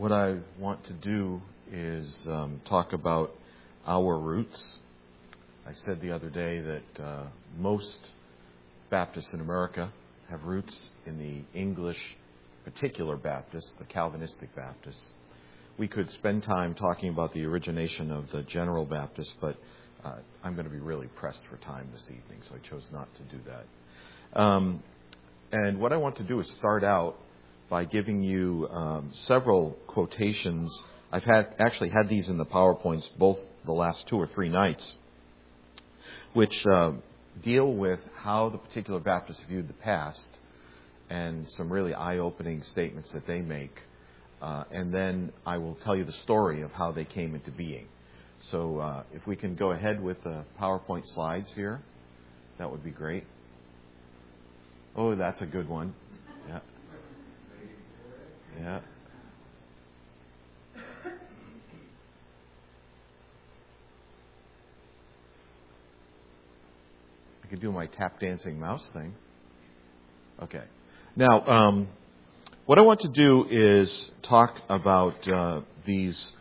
What I want to do is talk about our roots. I said the other day that most Baptists in America have roots in the English particular Baptists, the Calvinistic Baptists. We could spend time talking about the origination of the General Baptist, but I'm going to be really pressed for time this evening, so I chose not to do that. And what I want to do is start out by giving you several quotations. I've actually had these in the PowerPoints both the last 2 or 3 nights, which deal with how the particular Baptists viewed the past and some really eye-opening statements that they make. And then I will tell you the story of how they came into being. So if we can go ahead with the PowerPoint slides here, that would be great. Oh, that's a good one. Yeah. Yeah. I could do my tap dancing mouse thing. Okay. Now, what I want to do is talk about these.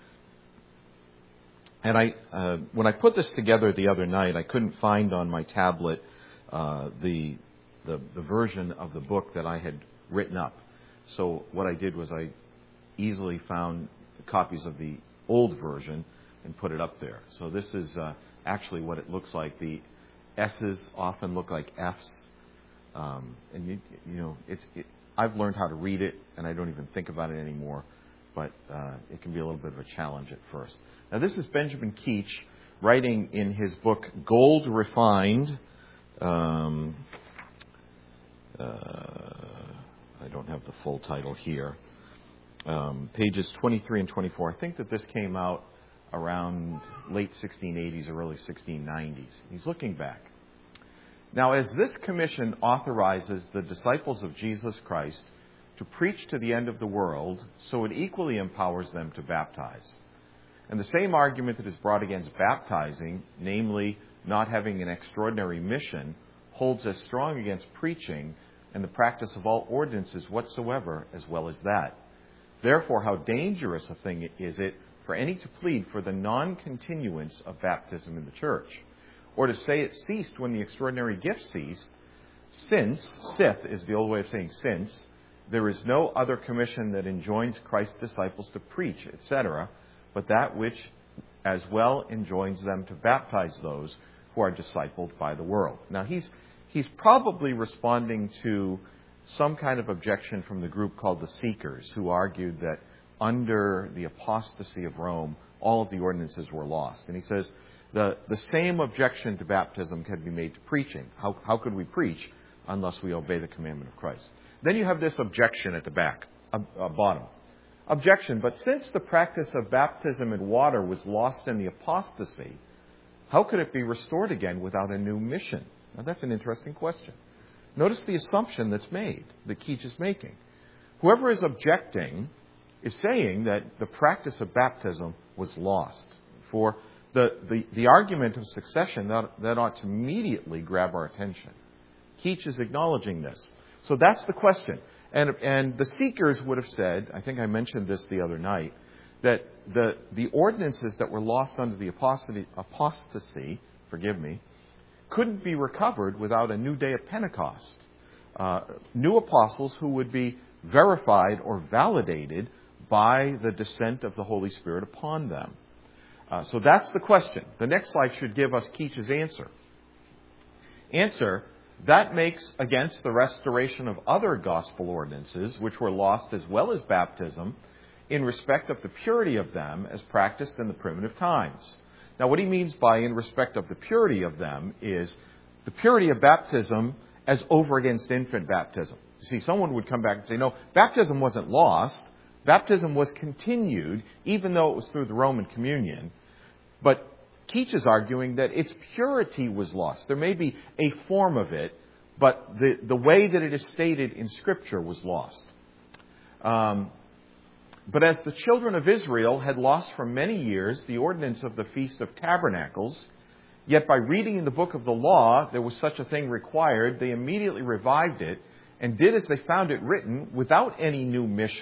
And when I put this together the other night, I couldn't find on my tablet the version of the book that I had written up. So what I did was I easily found copies of the old version and put it up there. So this is actually what it looks like. The S's often look like F's, and I've learned how to read it, and I don't even think about it anymore. But it can be a little bit of a challenge at first. Now this is Benjamin Keach writing in his book Gold Refined. I don't have the full title here. Pages 23 and 24. I think that this came out around late 1680s or early 1690s. He's looking back. Now, as this commission authorizes the disciples of Jesus Christ to preach to the end of the world, so it equally empowers them to baptize. And the same argument that is brought against baptizing, namely not having an extraordinary mission, holds as strong against preaching and the practice of all ordinances whatsoever, as well as that. Therefore, how dangerous a thing is it for any to plead for the non-continuance of baptism in the church, or to say it ceased when the extraordinary gift ceased, since, sith is the old way of saying since, there is no other commission that enjoins Christ's disciples to preach, etc., but that which as well enjoins them to baptize those who are discipled by the world. Now, he's probably responding to some kind of objection from the group called the Seekers, who argued that under the apostasy of Rome, all of the ordinances were lost. And he says the same objection to baptism can be made to preaching. How could we preach unless we obey the commandment of Christ? Then you have this objection at the back, bottom. Objection, but since the practice of baptism in water was lost in the apostasy, how could it be restored again without a new mission? Now, that's an interesting question. Notice the assumption that's made, that Keach is making. Whoever is objecting is saying that the practice of baptism was lost. For the argument of succession, that ought to immediately grab our attention. Keach is acknowledging this. So that's the question. And the Seekers would have said, I think I mentioned this the other night, that the ordinances that were lost under the apostasy, couldn't be recovered without a new day of Pentecost. New apostles who would be verified or validated by the descent of the Holy Spirit upon them. So that's the question. The next slide should give us Keach's answer. Answer, that makes against the restoration of other gospel ordinances, which were lost as well as baptism, in respect of the purity of them as practiced in the primitive times. Now, what he means by in respect of the purity of them is the purity of baptism as over against infant baptism. You see, someone would come back and say, no, baptism wasn't lost. Baptism was continued, even though it was through the Roman communion. But Keach is arguing that its purity was lost. There may be a form of it, but the way that it is stated in Scripture was lost. But as the children of Israel had lost for many years the ordinance of the Feast of Tabernacles, yet by reading in the book of the law there was such a thing required, they immediately revived it and did as they found it written, without any new mission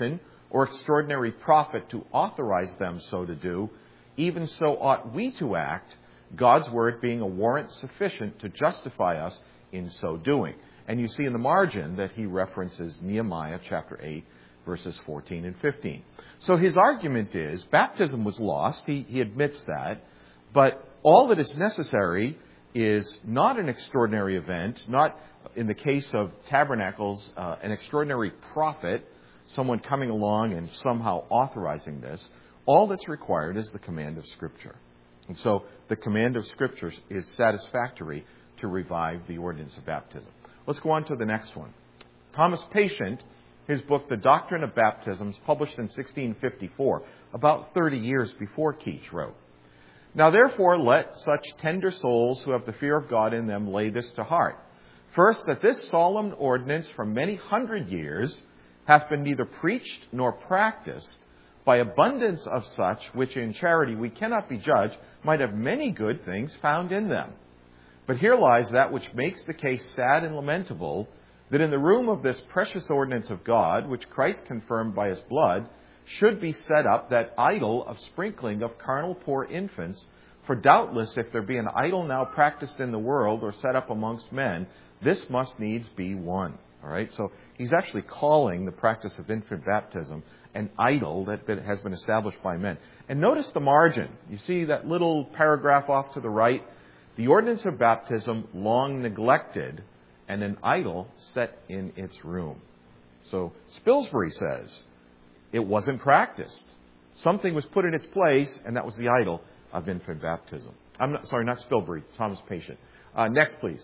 or extraordinary prophet to authorize them so to do, even so ought we to act, God's word being a warrant sufficient to justify us in so doing. And you see in the margin that he references Nehemiah chapter 8, verses 14 and 15. So his argument is baptism was lost. He admits that. But all that is necessary is not an extraordinary event, not in the case of tabernacles, an extraordinary prophet, someone coming along and somehow authorizing this. All that's required is the command of Scripture. And so the command of Scripture is satisfactory to revive the ordinance of baptism. Let's go on to the next one. Thomas Patient, his book, The Doctrine of Baptisms, published in 1654, about 30 years before Keach wrote. Now therefore let such tender souls who have the fear of God in them lay this to heart. First, that this solemn ordinance from many hundred years hath been neither preached nor practiced by abundance of such, which in charity we cannot be judged, might have many good things found in them. But here lies that which makes the case sad and lamentable, that in the room of this precious ordinance of God, which Christ confirmed by his blood, should be set up that idol of sprinkling of carnal poor infants. For doubtless, if there be an idol now practiced in the world or set up amongst men, this must needs be one. All right, so he's actually calling the practice of infant baptism an idol that has been established by men. And notice the margin. You see that little paragraph off to the right? The ordinance of baptism long neglected and an idol set in its room. So Spilsbury says it wasn't practiced. Something was put in its place, and that was the idol of infant baptism. Not Spilsbury, Thomas Patient. Next, please.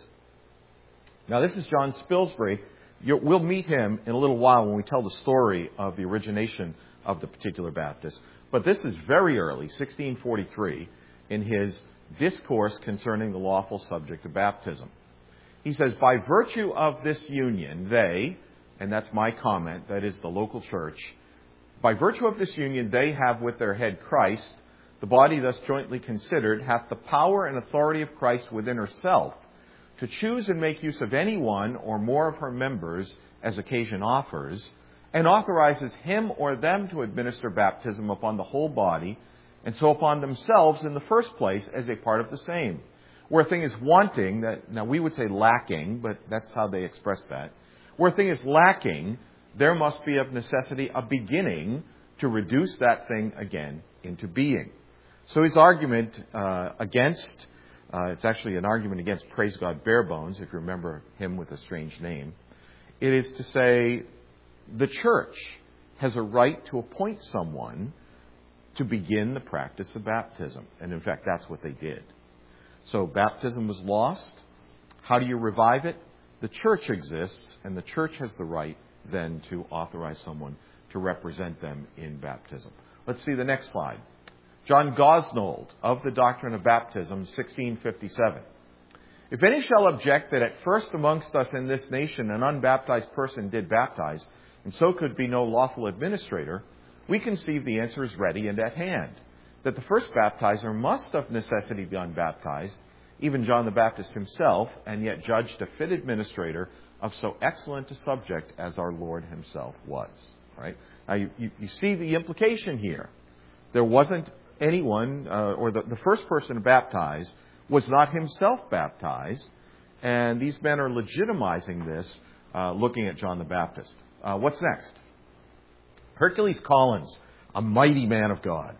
Now, this is John Spilsbury. We'll meet him in a little while when we tell the story of the origination of the particular Baptist. But this is very early, 1643, in his discourse concerning the lawful subject of baptism. He says, by virtue of this union, they, and that's my comment, that is the local church, by virtue of this union, they have with their head Christ, the body thus jointly considered, hath the power and authority of Christ within herself, to choose and make use of any one or more of her members as occasion offers, and authorizes him or them to administer baptism upon the whole body, and so upon themselves in the first place as a part of the same. Where a thing is wanting, now we would say lacking, but that's how they express that. Where a thing is lacking, there must be of necessity a beginning to reduce that thing again into being. So his argument against, it's actually an argument against Praise God Barebones, if you remember him with a strange name. It is to say the church has a right to appoint someone to begin the practice of baptism. And in fact, that's what they did. So baptism was lost. How do you revive it? The church exists, and the church has the right then to authorize someone to represent them in baptism. Let's see the next slide. John Gosnold, of the Doctrine of Baptism, 1657. If any shall object that at first amongst us in this nation an unbaptized person did baptize, and so could be no lawful administrator, we conceive the answer is ready and at hand, that the first baptizer must of necessity be unbaptized, even John the Baptist himself, and yet judged a fit administrator of so excellent a subject as our Lord himself was. Right? Now you see the implication here. There wasn't anyone, or the first person baptized was not himself baptized, and these men are legitimizing this, looking at John the Baptist. What's next? Hercules Collins, a mighty man of God.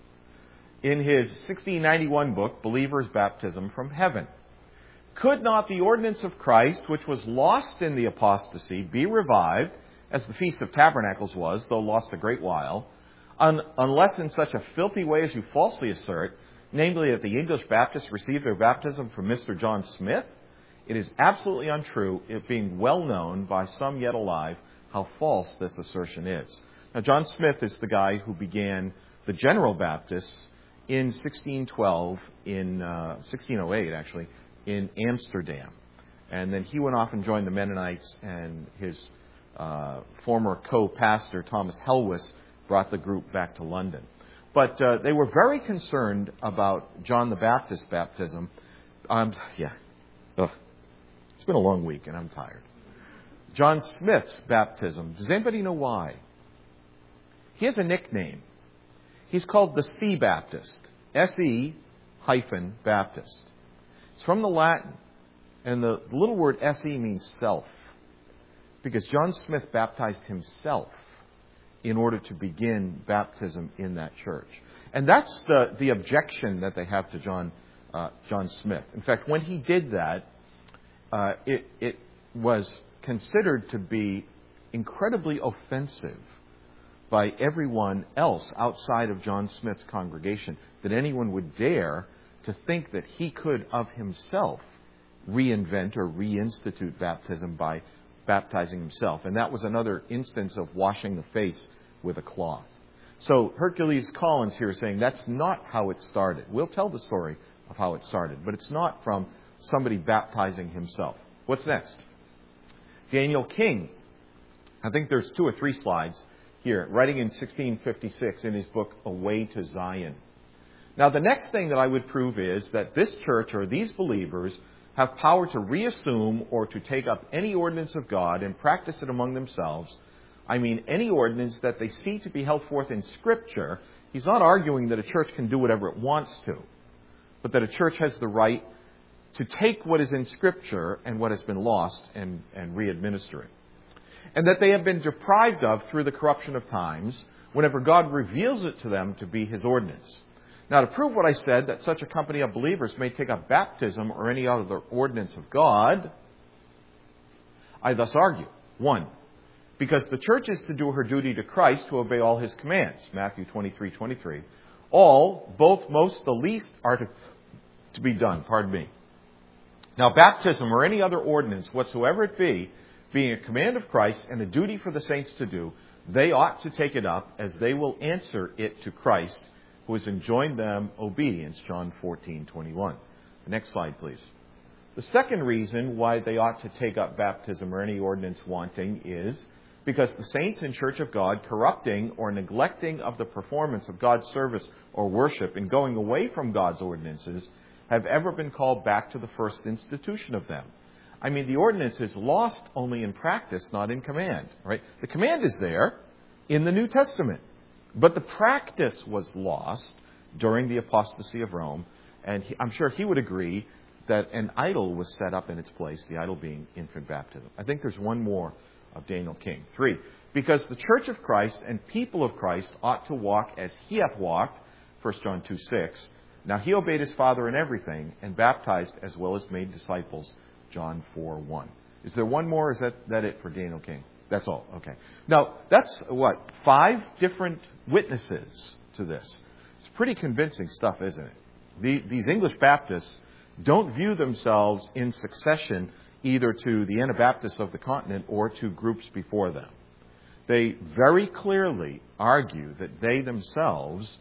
In his 1691 book, Believer's Baptism from Heaven. Could not the ordinance of Christ, which was lost in the apostasy, be revived, as the Feast of Tabernacles was, though lost a great while, unless in such a filthy way as you falsely assert, namely that the English Baptists received their baptism from Mr. John Smith? It is absolutely untrue, it being well known by some yet alive how false this assertion is. Now, John Smith is the guy who began the General Baptists in 1612, in 1608 actually, in Amsterdam. And then he went off and joined the Mennonites, and his former co-pastor, Thomas Helwys, brought the group back to London. But they were very concerned about John the Baptist's baptism. It's been a long week, and I'm tired. John Smith's baptism. Does anybody know why? he has a nickname. He's called the Sea Baptist. S-E-Baptist. It's from the Latin. And the little word S-E means self. Because John Smith baptized himself in order to begin baptism in that church. And that's the objection that they have to John Smith. In fact, when he did that, it was considered to be incredibly offensive by everyone else outside of John Smith's congregation, that anyone would dare to think that he could of himself reinvent or reinstitute baptism by baptizing himself. And that was another instance of washing the face with a cloth. So Hercules Collins here is saying that's not how it started. We'll tell the story of how it started, but it's not from somebody baptizing himself. What's next? Daniel King. I think there's 2 or 3 slides here, writing in 1656 in his book, A Way to Zion. Now, the next thing that I would prove is that this church or these believers have power to reassume or to take up any ordinance of God and practice it among themselves. I mean, any ordinance that they see to be held forth in Scripture. He's not arguing that a church can do whatever it wants to, but that a church has the right to take what is in Scripture and what has been lost and re-administer it. And that they have been deprived of through the corruption of times whenever God reveals it to them to be His ordinance. Now, to prove what I said, that such a company of believers may take up baptism or any other ordinance of God, I thus argue. 1, because the church is to do her duty to Christ to obey all His commands. Matthew 23:23. All, both, most, the least, are to be done. Pardon me. Now, baptism or any other ordinance whatsoever it be, being a command of Christ and a duty for the saints to do, they ought to take it up as they will answer it to Christ, who has enjoined them obedience. John 14:21. The next slide, please. The second reason why they ought to take up baptism or any ordinance wanting is because the saints in Church of God, corrupting or neglecting of the performance of God's service or worship and going away from God's ordinances, have ever been called back to the first institution of them. I mean, the ordinance is lost only in practice, not in command. Right? The command is there in the New Testament, but the practice was lost during the apostasy of Rome, and I'm sure he would agree that an idol was set up in its place, the idol being infant baptism. I think there's one more of Daniel King. 3, because the church of Christ and people of Christ ought to walk as He hath walked, 1 John 2:6. Now He obeyed His Father in everything, and baptized as well as made disciples, John 4:1. Is there one more, or is that it for Daniel King? That's all. Okay. Now, that's 5 different witnesses to this. It's pretty convincing stuff, isn't it? These English Baptists don't view themselves in succession either to the Anabaptists of the continent or to groups before them. They very clearly argue that they themselves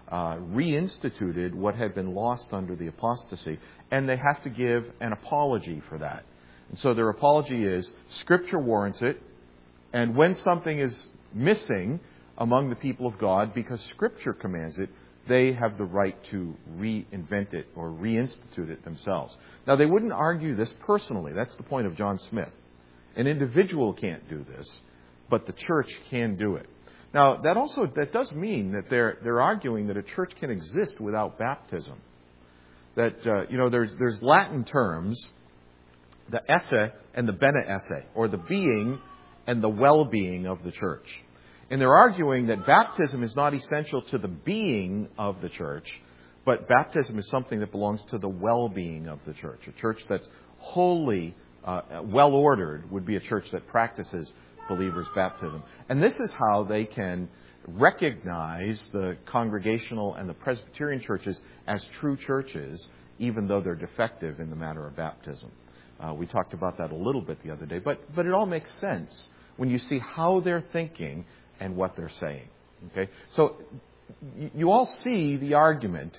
reinstituted what had been lost under the apostasy, and they have to give an apology for that. And so their apology is, Scripture warrants it, and when something is missing among the people of God, because Scripture commands it, they have the right to reinvent it or reinstitute it themselves. Now, they wouldn't argue this personally. That's the point of John Smith. An individual can't do this, but the church can do it. Now, that does mean that they're arguing that a church can exist without baptism. That there's Latin terms, the esse and the bene esse, or the being and the well-being of the church. And they're arguing that baptism is not essential to the being of the church, but baptism is something that belongs to the well-being of the church. A church that's wholly well-ordered would be a church that practices believers' baptism. And this is how they can recognize the Congregational and the Presbyterian churches as true churches, even though they're defective in the matter of baptism. We talked about that a little bit the other day, but it all makes sense when you see how they're thinking and what they're saying. Okay, so you all see the argument.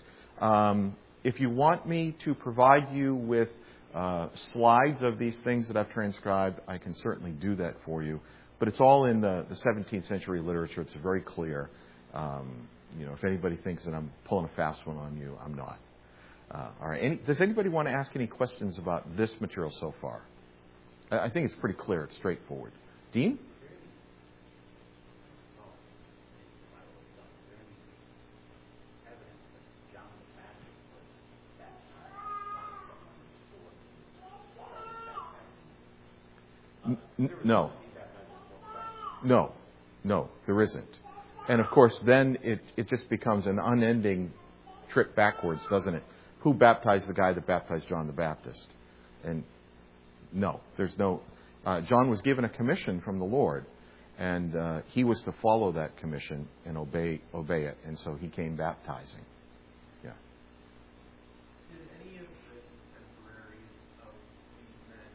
If you want me to provide you with slides of these things that I've transcribed, I can certainly do that for you. But it's all in the 17th century literature. It's very clear. If anybody thinks that I'm pulling a fast one on you, I'm not. All right. Does anybody want to ask any questions about this material so far? I think it's pretty clear. It's straightforward. Dean? No. No. No, there isn't. And of course, then it just becomes an unending trip backwards, doesn't it? Who baptized the guy that baptized John the Baptist? And no, there's no... John was given a commission from the Lord, and he was to follow that commission and obey it, and so he came baptizing. Yeah. Did any of the contemporaries of these men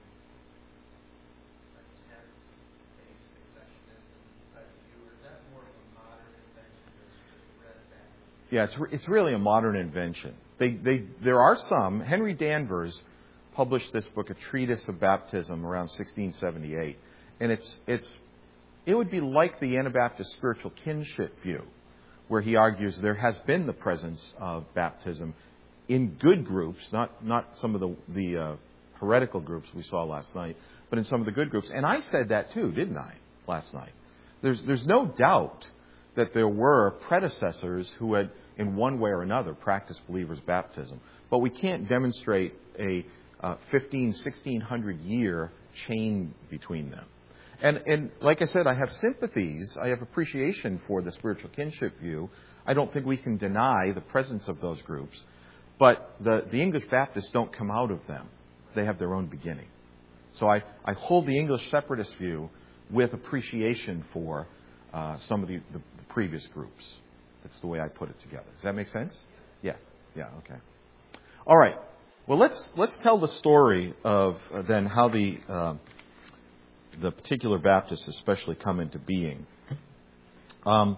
attempt a successionism type view, or is that more of a modern invention that's read back? Yeah, it's really a modern invention. There are some. Henry Danvers published this book, A Treatise of Baptism, around 1678, and it would be like the Anabaptist spiritual kinship view, where he argues there has been the presence of baptism in good groups, not some of the heretical groups we saw last night, but in some of the good groups. And I said that too, didn't I, last night? There's no doubt that there were predecessors who had, in one way or another, practiced believers' baptism. But we can't demonstrate a 1600 year chain between them. And like I said, I have sympathies, I have appreciation for the spiritual kinship view. I don't think we can deny the presence of those groups. But the English Baptists don't come out of them. They have their own beginning. So I hold the English separatist view with appreciation for some of the previous groups. That's the way I put it together. Does that make sense? Yeah. Yeah, okay. All right. Well, let's tell the story of then how the particular Baptists especially come into being. The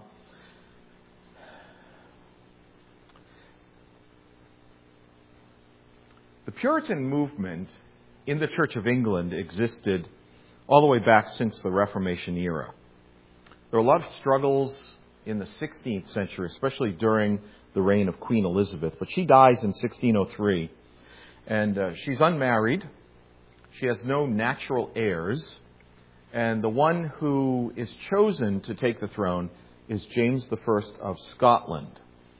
Puritan movement in the Church of England existed all the way back since the Reformation era. There were a lot of struggles in the 16th century, especially during the reign of Queen Elizabeth. But she dies in 1603, and she's unmarried. She has no natural heirs. And the one who is chosen to take the throne is James I of Scotland.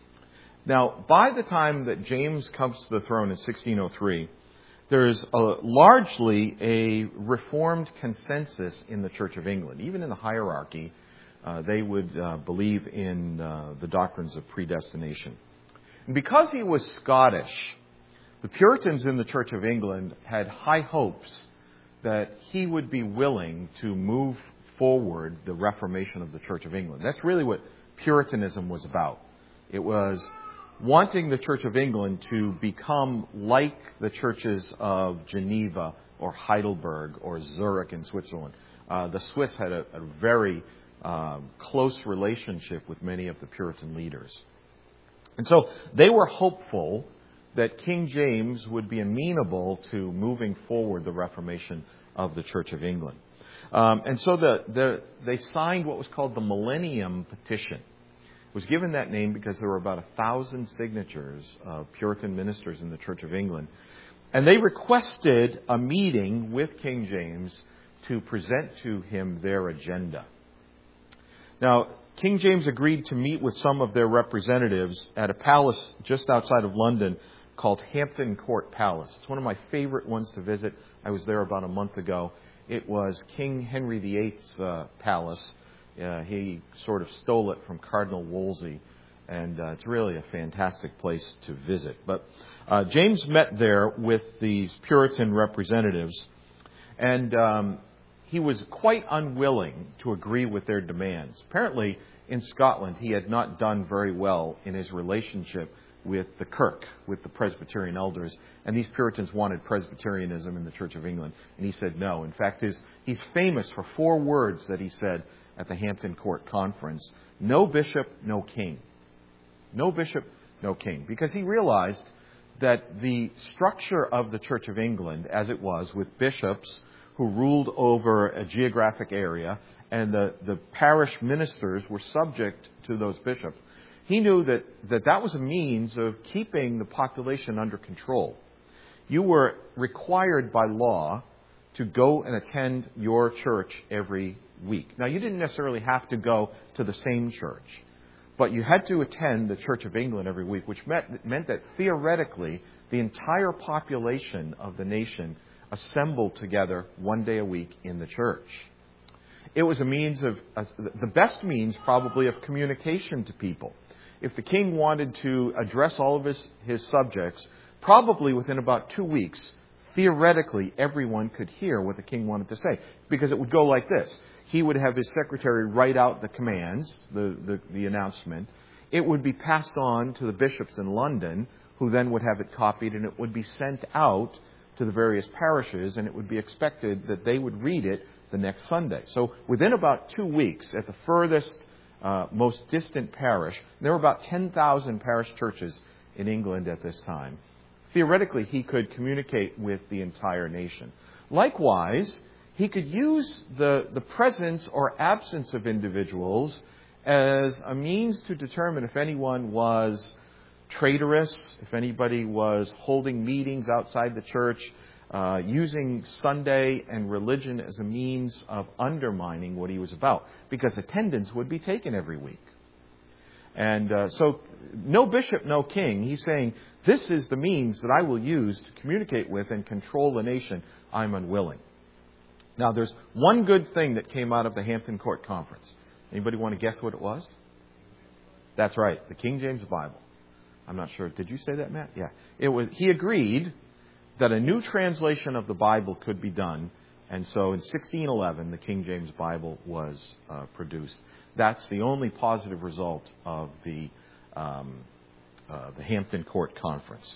Now, by the time that James comes to the throne in 1603, there's largely a Reformed consensus in the Church of England. Even in the hierarchy, they would believe in the doctrines of predestination. And because he was Scottish, the Puritans in the Church of England had high hopes that he would be willing to move forward the Reformation of the Church of England. That's really what Puritanism was about. It was wanting the Church of England to become like the churches of Geneva or Heidelberg or Zurich in Switzerland. The Swiss had a very close relationship with many of the Puritan leaders. And so they were hopeful that King James would be amenable to moving forward the Reformation of the Church of England. And so they signed what was called the Millennium Petition. It was given that name because there were about 1,000 signatures of Puritan ministers in the Church of England. And they requested a meeting with King James to present to him their agenda. Now, King James agreed to meet with some of their representatives at a palace just outside of London called Hampton Court Palace. It's one of my favorite ones to visit. I was there about a month ago. It was King Henry VIII's palace. He sort of stole it from Cardinal Wolsey, and it's really a fantastic place to visit. But James met there with these Puritan representatives, and he was quite unwilling to agree with their demands. Apparently, in Scotland, he had not done very well in his relationship with the Kirk, with the Presbyterian elders. And these Puritans wanted Presbyterianism in the Church of England. And he said no. In fact, he's famous for 4 words that he said at the Hampton Court Conference: no bishop, no king. No bishop, no king. Because he realized that the structure of the Church of England, as it was, with bishops who ruled over a geographic area, and the parish ministers were subject to those bishops, he knew that was a means of keeping the population under control. You were required by law to go and attend your church every week. Now, you didn't necessarily have to go to the same church, but you had to attend the Church of England every week, which meant that theoretically the entire population of the nation assemble together one day a week in the church. It was a means of, the best means probably of communication to people. If the king wanted to address all of his subjects, probably within about 2 weeks, theoretically everyone could hear what the king wanted to say. Because it would go like this. He would have his secretary write out the commands, the announcement. It would be passed on to the bishops in London, who then would have it copied, and it would be sent out to the various parishes, and it would be expected that they would read it the next Sunday. So within about 2 weeks, at the furthest, most distant parish, there were about 10,000 parish churches in England at this time. Theoretically, he could communicate with the entire nation. Likewise, he could use the presence or absence of individuals as a means to determine if anyone was traitorous, if anybody was holding meetings outside the church, using Sunday and religion as a means of undermining what he was about, because attendance would be taken every week. And so no bishop, no king. He's saying, this is the means that I will use to communicate with and control the nation. I'm unwilling. Now, there's one good thing that came out of the Hampton Court Conference. Anybody want to guess what it was? That's right, the King James Bible. I'm not sure. Did you say that, Matt? Yeah. He agreed that a new translation of the Bible could be done. And so in 1611, the King James Bible was produced. That's the only positive result of the Hampton Court Conference.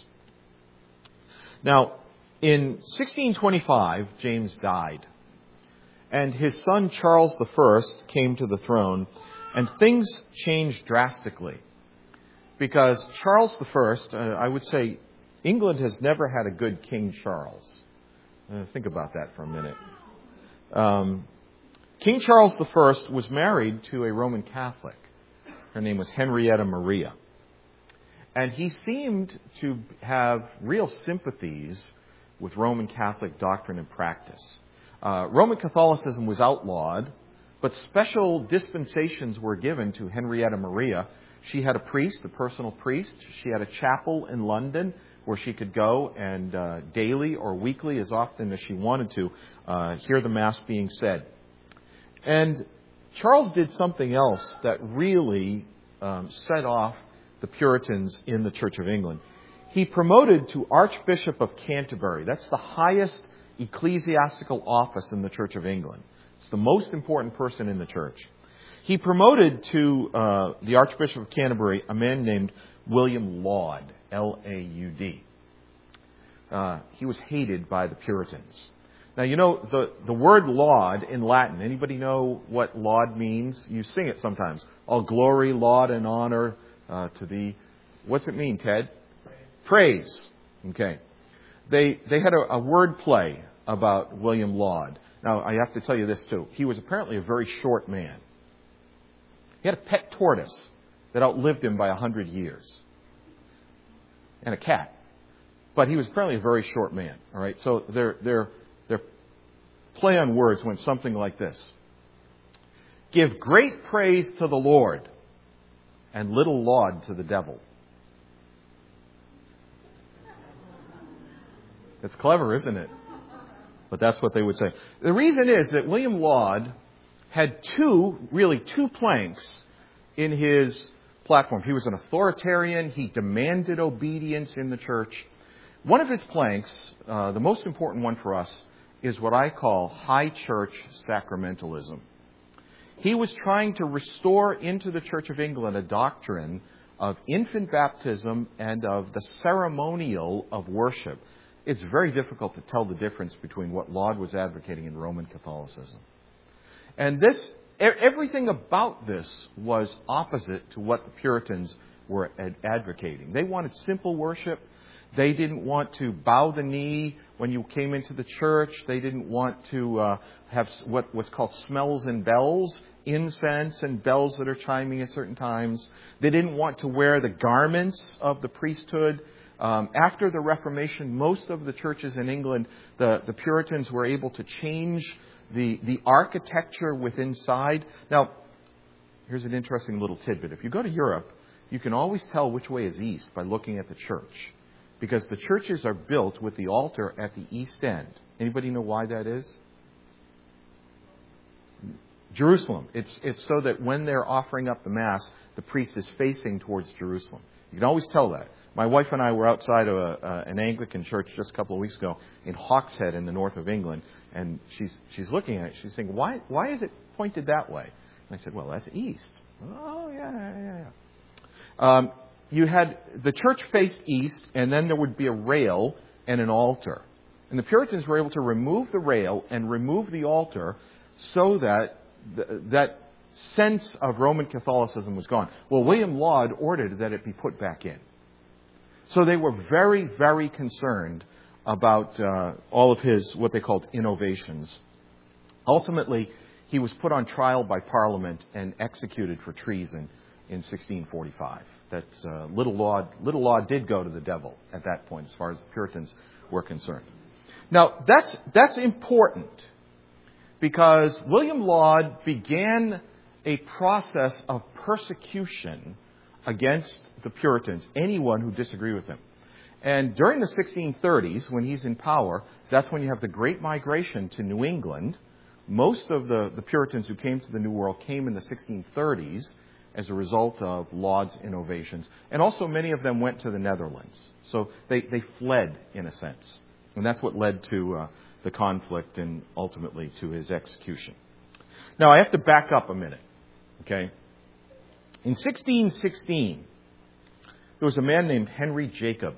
Now, in 1625, James died. And his son Charles I came to the throne. And things changed drastically. Because Charles I, I would say, England has never had a good King Charles. Think about that for a minute. King Charles I was married to a Roman Catholic. Her name was Henrietta Maria. And he seemed to have real sympathies with Roman Catholic doctrine and practice. Roman Catholicism was outlawed, but special dispensations were given to Henrietta Maria. She had a priest, a personal priest. She had a chapel in London where she could go and daily or weekly, as often as she wanted to, hear the Mass being said. And Charles did something else that really set off the Puritans in the Church of England. He promoted to Archbishop of Canterbury. That's the highest ecclesiastical office in the Church of England. It's the most important person in the church. He promoted to the Archbishop of Canterbury a man named William Laud, L-A-U-D. He was hated by the Puritans. Now, you know, the word laud in Latin, anybody know what laud means? You sing it sometimes. All glory, laud, and honor to thee. What's it mean, Ted? Praise. Okay. They had a word play about William Laud. Now, I have to tell you this, too. He was apparently a very short man. He had a pet tortoise that outlived him by 100 years. And a cat. But he was apparently a very short man. All right. So their play on words went something like this. Give great praise to the Lord and little laud to the devil. It's clever, isn't it? But that's what they would say. The reason is that William Laud had two planks in his platform. He was an authoritarian. He demanded obedience in the church. One of his planks, the most important one for us, is what I call high church sacramentalism. He was trying to restore into the Church of England a doctrine of infant baptism and of the ceremonial of worship. It's very difficult to tell the difference between what Laud was advocating in Roman Catholicism. And everything about this was opposite to what the Puritans were advocating. They wanted simple worship. They didn't want to bow the knee when you came into the church. They didn't want to have what's called smells and bells, incense and bells that are chiming at certain times. They didn't want to wear the garments of the priesthood. After the Reformation, most of the churches in England, the Puritans were able to change the architecture within inside. Now, here's an interesting little tidbit. If you go to Europe, you can always tell which way is east by looking at the church. because the churches are built with the altar at the east end. Anybody know why that is? Jerusalem. It's so that when they're offering up the Mass, the priest is facing towards Jerusalem. You can always tell that. My wife and I were outside of an Anglican church just a couple of weeks ago in Hawkshead in the north of England, and she's looking at it. She's saying, why is it pointed that way? And I said, well, that's east. Oh, yeah. You had the church faced east, and then there would be a rail and an altar. And the Puritans were able to remove the rail and remove the altar so that that sense of Roman Catholicism was gone. Well, William Laud ordered that it be put back in. So they were very, very concerned about all of his, what they called, innovations. Ultimately, he was put on trial by Parliament and executed for treason in 1645. That's Little Laud did go to the devil at that point, as far as the Puritans were concerned. Now, that's important, because William Laud began a process of persecution against the Puritans, anyone who disagreed with him. And during the 1630s, when he's in power, that's when you have the Great Migration to New England. Most of the Puritans who came to the New World came in the 1630s as a result of Laud's innovations. And also many of them went to the Netherlands. So they fled, in a sense. And that's what led to the conflict and ultimately to his execution. Now, I have to back up a minute. Okay? In 1616, there was a man named Henry Jacob.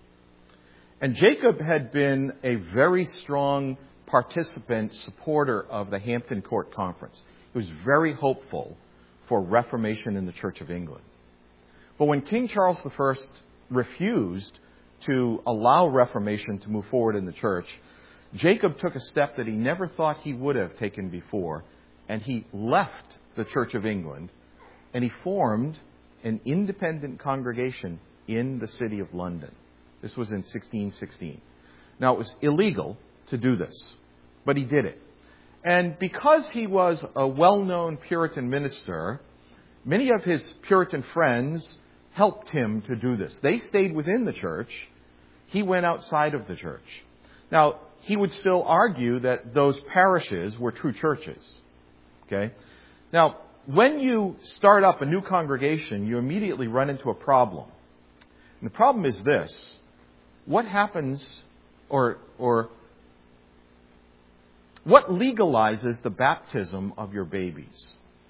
And Jacob had been a very strong participant, supporter of the Hampton Court Conference. He was very hopeful for Reformation in the Church of England. But when King Charles I refused to allow Reformation to move forward in the church, Jacob took a step that he never thought he would have taken before, and he left the Church of England, and he formed an independent congregation in the city of London. This was in 1616. Now, it was illegal to do this, but he did it. And because he was a well-known Puritan minister, many of his Puritan friends helped him to do this. They stayed within the church. He went outside of the church. Now, he would still argue that those parishes were true churches. Okay? Now, when you start up a new congregation, you immediately run into a problem. And the problem is this. What happens, or what legalizes the baptism of your babies?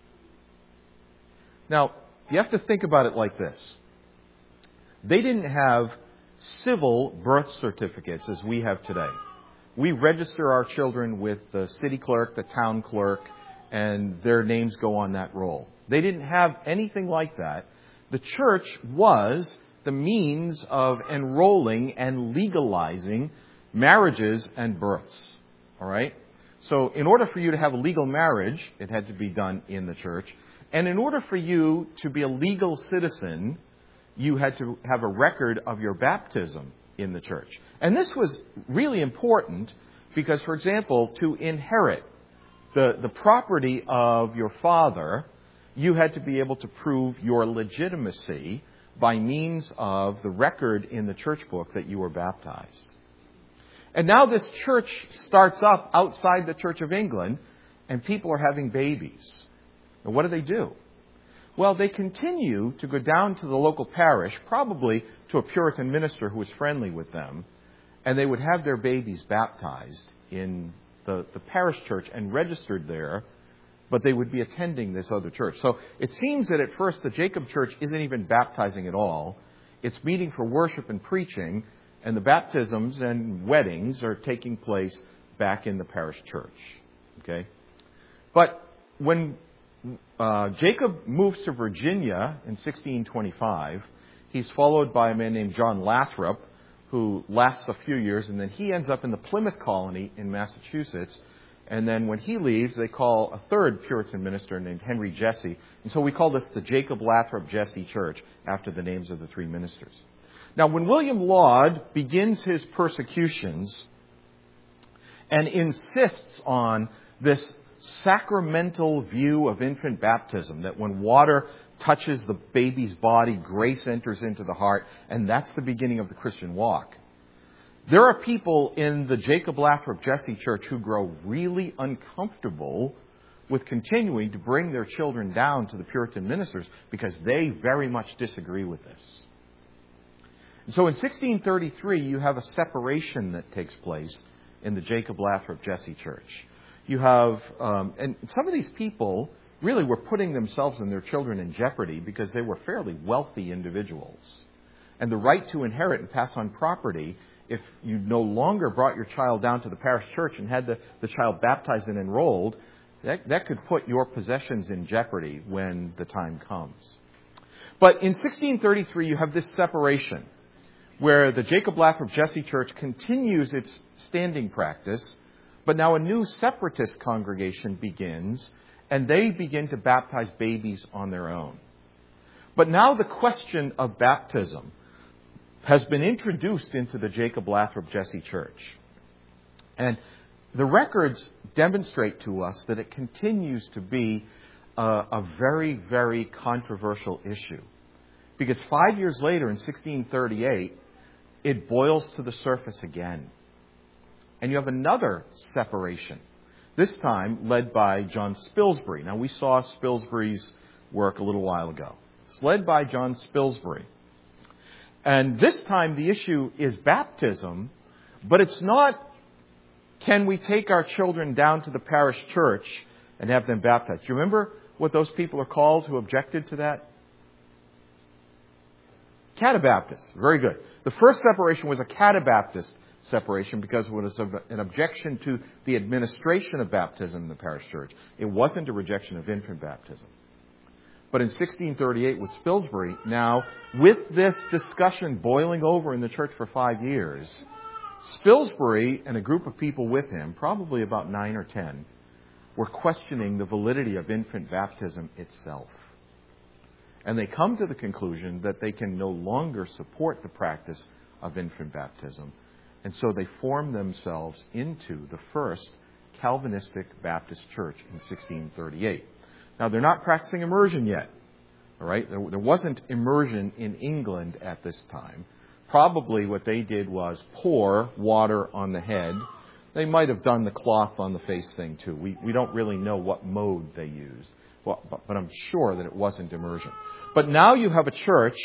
Now, you have to think about it like this. They didn't have civil birth certificates as we have today. We register our children with the city clerk, the town clerk, and their names go on that roll. They didn't have anything like that. The church was the means of enrolling and legalizing marriages and births. All right? So in order for you to have a legal marriage, it had to be done in the church. And in order for you to be a legal citizen, you had to have a record of your baptism in the church. And this was really important because, for example, to inherit the property of your father, you had to be able to prove your legitimacy by means of the record in the church book that you were baptized. And now this church starts up outside the Church of England, and people are having babies. And what do? Well, they continue to go down to the local parish, probably to a Puritan minister who was friendly with them, and they would have their babies baptized in the parish church and registered there, but they would be attending this other church. So it seems that at first the Jacob Church isn't even baptizing at all. It's meeting for worship and preaching, and the baptisms and weddings are taking place back in the parish church. Okay? But when Jacob moves to Virginia in 1625, he's followed by a man named John Lathrop, who lasts a few years, and then he ends up in the Plymouth colony in Massachusetts. And then when he leaves, they call a third Puritan minister named Henry Jesse. And so we call this the Jacob Lathrop Jesse Church, after the names of the three ministers. Now, when William Laud begins his persecutions and insists on this sacramental view of infant baptism, that when water touches the baby's body, grace enters into the heart, and that's the beginning of the Christian walk. There are people in the Jacob Lathrop Jesse Church who grow really uncomfortable with continuing to bring their children down to the Puritan ministers because they very much disagree with this. And so in 1633, you have a separation that takes place in the Jacob Lathrop Jesse Church. You have, and some of these people really were putting themselves and their children in jeopardy because they were fairly wealthy individuals. And the right to inherit and pass on property, if you no longer brought your child down to the parish church and had the child baptized and enrolled, that could put your possessions in jeopardy when the time comes. But in 1633, you have this separation where the Jacob Lathrop Jesse Church continues its standing practice, but now a new separatist congregation begins, and they begin to baptize babies on their own. But now the question of baptism has been introduced into the Jacob Lathrop Jesse Church. And the records demonstrate to us that it continues to be a very, very controversial issue. Because 5 years later, in 1638, it boils to the surface again. And you have another separation, this time led by John Spilsbury. Now, we saw Spilsbury's work a little while ago. It's led by John Spilsbury. And this time the issue is baptism, but it's not, can we take our children down to the parish church and have them baptized? Do you remember what those people are called who objected to that? Catabaptists. Very good. The first separation was a Catabaptist separation because it was an objection to the administration of baptism in the parish church. It wasn't a rejection of infant baptism. But in 1638 with Spilsbury, now with this discussion boiling over in the church for 5 years, Spilsbury and a group of people with him, probably about 9 or 10, were questioning the validity of infant baptism itself. And they come to the conclusion that they can no longer support the practice of infant baptism. And so they form themselves into the first Calvinistic Baptist church in 1638. Now, they're not practicing immersion yet. All right? There wasn't immersion in England at this time. Probably what they did was pour water on the head. They might have done the cloth on the face thing too. We don't really know what mode they used. Well, but I'm sure that it wasn't immersion. But now you have a church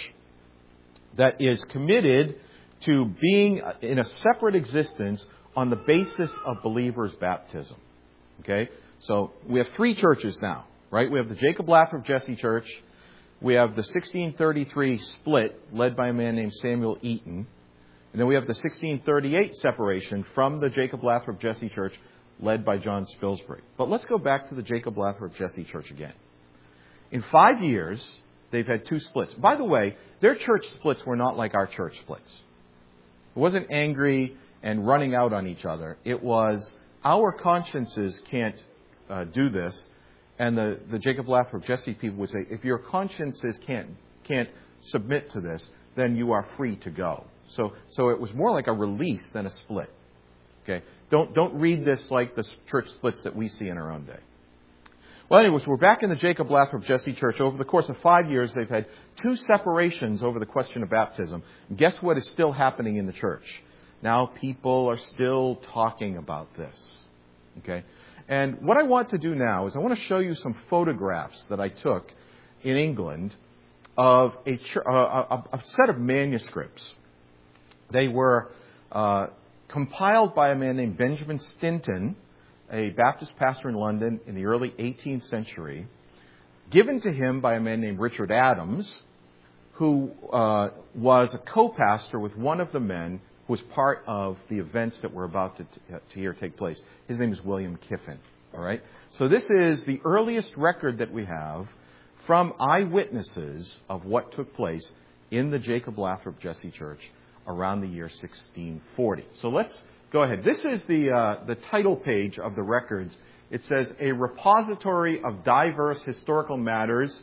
that is committed to being in a separate existence on the basis of believers' baptism. Okay? So we have 3 churches now, right? We have the Jacob Lathrop Jesse Church. We have the 1633 split led by a man named Samuel Eaton. And then we have the 1638 separation from the Jacob Lathrop Jesse Church led by John Spilsbury. But let's go back to the Jacob Lathrop Jesse Church again. In 5 years, they've had 2 splits. By the way, their church splits were not like our church splits. It wasn't angry and running out on each other. It was, our consciences can't do this. And the Jacob Lathrop Jesse people would say, if your consciences can't submit to this, then you are free to go. So it was more like a release than a split. Okay? Don't read this like the church splits that we see in our own day. Well, anyways, we're back in the Jacob Lathrop Jesse Church. Over the course of 5 years, they've had 2 separations over the question of baptism. And guess what is still happening in the church? Now people are still talking about this. Okay? And what I want to do now is I want to show you some photographs that I took in England of a set of manuscripts. They were compiled by a man named Benjamin Stinton, a Baptist pastor in London in the early 18th century, given to him by a man named Richard Adams, who was a co-pastor with one of the men who was part of the events that we're about to hear take place. His name is William Kiffin. All right? So this is the earliest record that we have from eyewitnesses of what took place in the Jacob Lathrop Jesse Church around the year 1640. So let's go ahead. This is the title page of the records. It says, a repository of diverse historical matters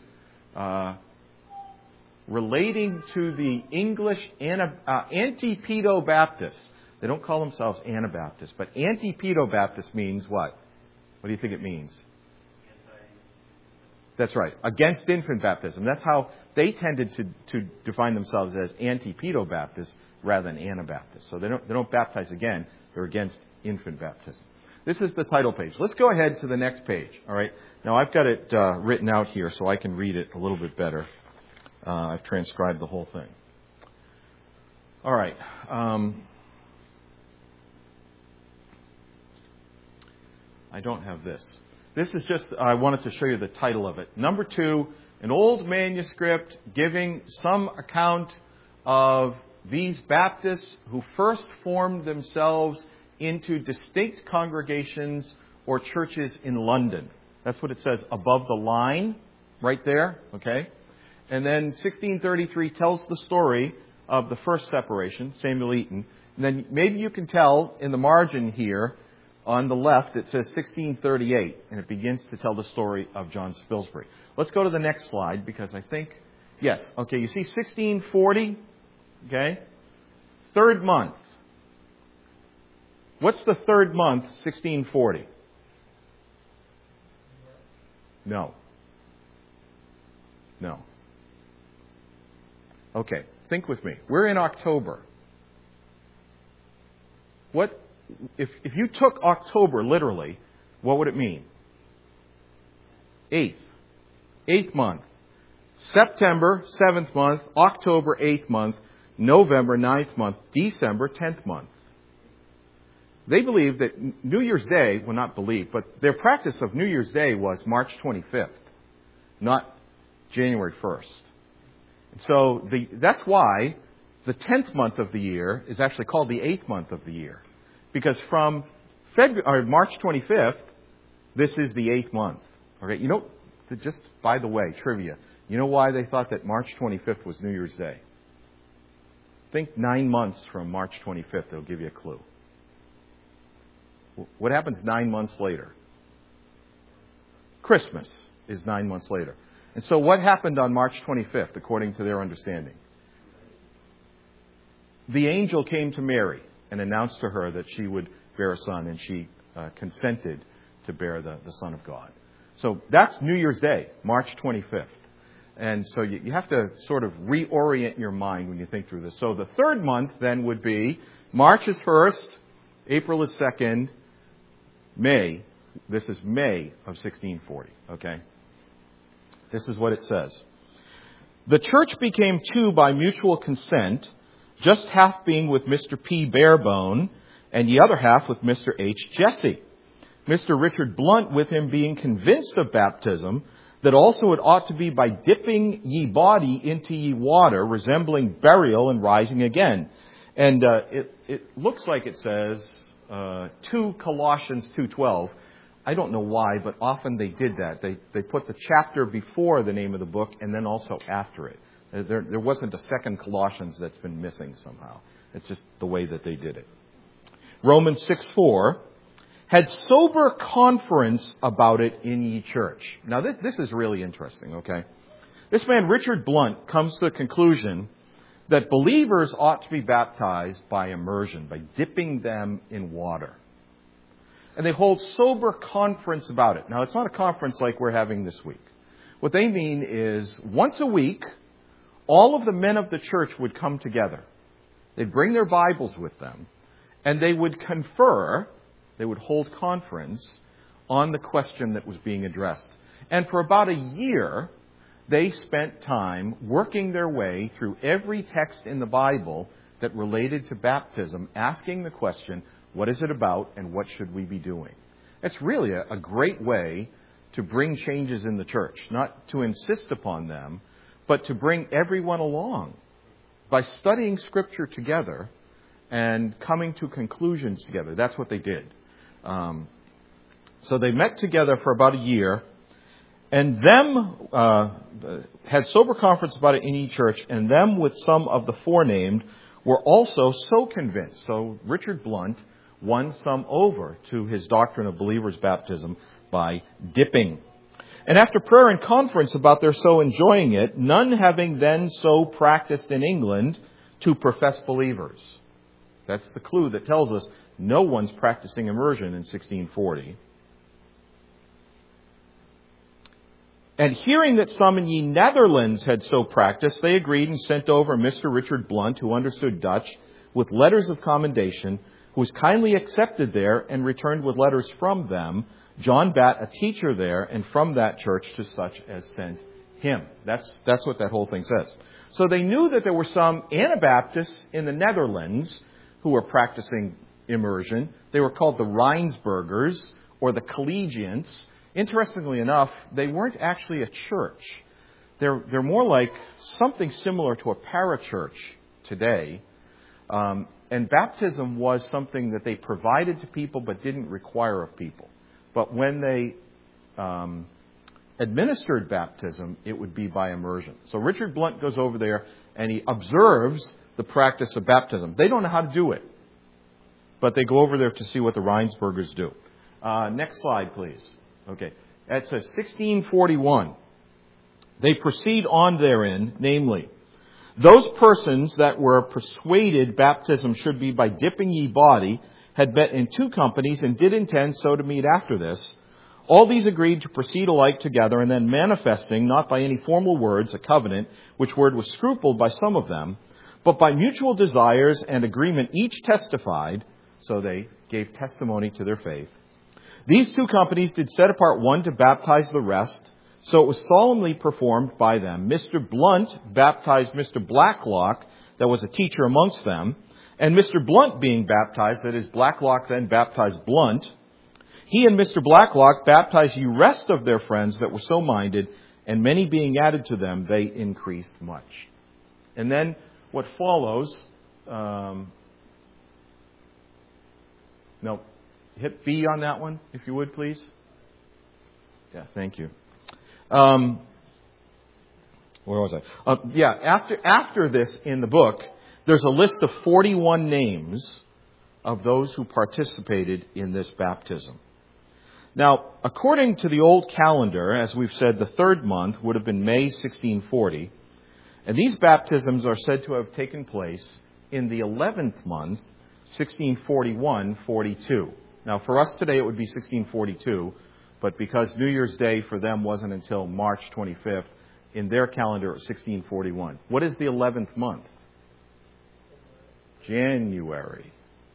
relating to the English Anti-Pedo Baptists. They don't call themselves Anabaptists, but Anti-Pedo Baptist means what? What do you think it means? That's right. Against infant baptism. That's how they tended to define themselves, as anti-pedo Baptists rather than Anabaptists. So they don't baptize again. They're against infant baptism. This is the title page. Let's go ahead to the next page. All right. Now I've got it written out here so I can read it a little bit better. I've transcribed the whole thing. All right. I don't have this. This is just, I wanted to show you the title of it. Number 2, an old manuscript giving some account of these Baptists who first formed themselves into distinct congregations or churches in London. That's what it says above the line, right there, okay? And then 1633 tells the story of the first separation, Samuel Eaton. And then maybe you can tell in the margin here, on the left, it says 1638, and it begins to tell the story of John Spilsbury. Let's go to the next slide, because I think, yes, okay, you see 1640, okay? Third month. What's the third month, 1640? No. Okay, think with me. We're in October. What, if you took October literally, what would it mean? 8th month. September, 7th month. October, 8th month. November, 9th month. December, 10th month. They believe that New Year's Day, well, not believe, but their practice of New Year's Day was March 25th, not January 1st. And so that's why the 10th month of the year is actually called the 8th month of the year. Because from March 25th, this is the 8th month. Okay, you know, just by the way, trivia. You know why they thought that March 25th was New Year's Day? Think 9 months from March 25th. They'll give you a clue. What happens 9 months later? Christmas is 9 months later. And so what happened on March 25th, according to their understanding? The angel came to Mary and announced to her that she would bear a son, and she consented to bear the Son of God. So that's New Year's Day, March 25th. And so you have to sort of reorient your mind when you think through this. So the third month then would be March is 1st, April is 2nd, May. This is May of 1640, okay? This is what it says. The church became two by mutual consent, just half being with Mr. P. Barebone and the other half with Mr. H. Jesse. Mr. Richard Blunt with him being convinced of baptism, that also it ought to be by dipping ye body into ye water, resembling burial and rising again. And it looks like it says 2 Colossians 2:12. I don't know why, but often they did that. They put the chapter before the name of the book and then also after it. There wasn't a second Colossians that's been missing somehow. It's just the way that they did it. Romans 6:4. Had sober conference about it in ye church. Now, this is really interesting, okay? This man, Richard Blunt, comes to the conclusion that believers ought to be baptized by immersion, by dipping them in water. And they hold sober conference about it. Now, it's not a conference like we're having this week. What they mean is once a week, all of the men of the church would come together. They'd bring their Bibles with them, and they would confer. They would hold conference on the question that was being addressed. And for about a year, they spent time working their way through every text in the Bible that related to baptism, asking the question, what is it about and what should we be doing? It's really a great way to bring changes in the church, not to insist upon them, but to bring everyone along by studying Scripture together and coming to conclusions together. That's what they did. So they met together for about a year, and them had sober conference about it in each church, and them with some of the forenamed were also so convinced. So Richard Blunt won some over to his doctrine of believers' baptism by dipping. And after prayer and conference about their so enjoying it, none having then so practiced in England to profess believers. That's the clue that tells us no one's practicing immersion in 1640. And hearing that some in ye Netherlands had so practiced, they agreed and sent over Mr. Richard Blunt, who understood Dutch, with letters of commendation, who was kindly accepted there and returned with letters from them, John Batt, a teacher there, and from that church to such as sent him. That's what that whole thing says. So they knew that there were some Anabaptists in the Netherlands who were practicing immersion. They were called the Rijnsburgers or the Collegians. Interestingly enough, they weren't actually a church. They're more like something similar to a parachurch today. And baptism was something that they provided to people but didn't require of people. But when they administered baptism, it would be by immersion. So Richard Blunt goes over there and he observes the practice of baptism. They don't know how to do it, but they go over there to see what the Rijnsburgers do. Next slide, please. Okay. That says 1641. They proceed on therein, namely, those persons that were persuaded baptism should be by dipping ye body had met in two companies and did intend so to meet after this. All these agreed to proceed alike together, and then manifesting, not by any formal words, a covenant, which word was scrupled by some of them, but by mutual desires and agreement each testified, so they gave testimony to their faith. These two companies did set apart one to baptize the rest, so it was solemnly performed by them. Mr. Blunt baptized Mr. Blacklock, that was a teacher amongst them, and Mr. Blunt being baptized, that is, Blacklock then baptized Blunt, he and Mr. Blacklock baptized ye rest of their friends that were so minded, and many being added to them, they increased much. And then what follows, hit B on that one, if you would, please. Yeah, thank you. Where was I? After this in the book, there's a list of 41 names of those who participated in this baptism. Now, according to the old calendar, as we've said, the third month would have been May 1640, and these baptisms are said to have taken place in the 11th month, 1641-42. Now, for us today, it would be 1642, but because New Year's Day for them wasn't until March 25th, in their calendar, it was 1641. What is the 11th month? January.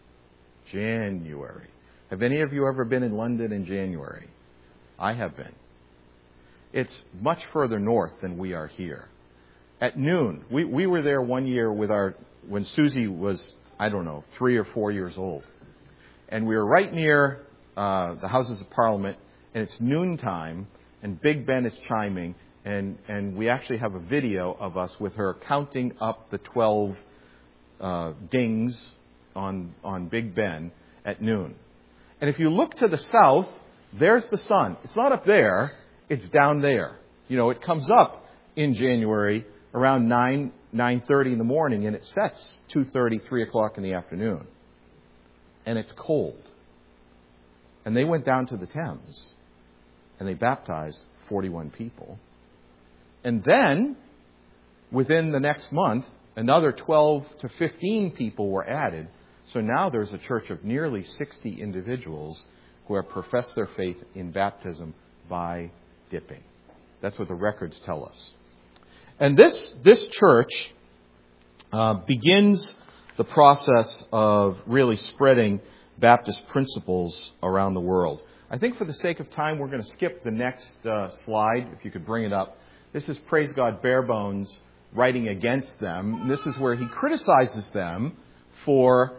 Have any of you ever been in London in January? I have been. It's much further north than we are here. At noon, we were there one year when Susie was, 3 or 4 years old. And we were right near the Houses of Parliament, and it's noontime, and Big Ben is chiming, and we actually have a video of us with her counting up the 12 dings on Big Ben at noon. And if you look to the south, there's the sun. It's not up there, it's down there. It comes up in January around 9:30 in the morning, and it sets 2:30, 3 o'clock in the afternoon. And it's cold. And they went down to the Thames, and they baptized 41 people. And then, within the next month, another 12 to 15 people were added. So now there's a church of nearly 60 individuals who have professed their faith in baptism by dipping. That's what the records tell us. And this church begins the process of really spreading Baptist principles around the world. I think for the sake of time, we're going to skip the next slide, if you could bring it up. This is Praise God Barebones writing against them. And this is where he criticizes them for,